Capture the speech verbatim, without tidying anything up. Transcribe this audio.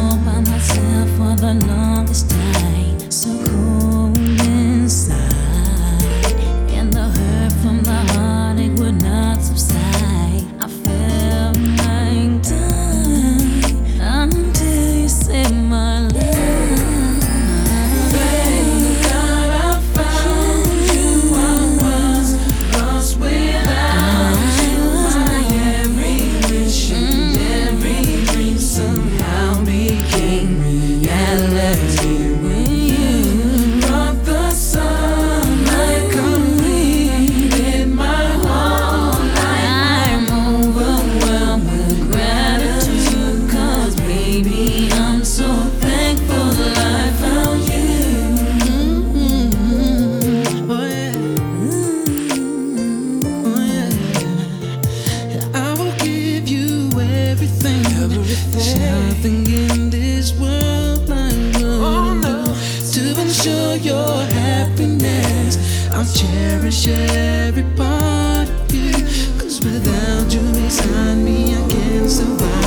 all by myself for the longest time, so cold inside, and the hurt from the heart, it would not subside. I felt like dying until you saved my life. Thank God I found you. I was lost without you. My every wish and every dream somehow became reality with you. Brought the sunlight, completed my whole life. I'm overwhelmed with gratitude, 'cause baby, I'm so thankful that I found you. Mm-hmm. Oh yeah. Oh yeah. I will give you everything. Everything. Nothing in this world I will do to ensure your happiness. I'll cherish every part of you, 'cause without you beside me I can't survive.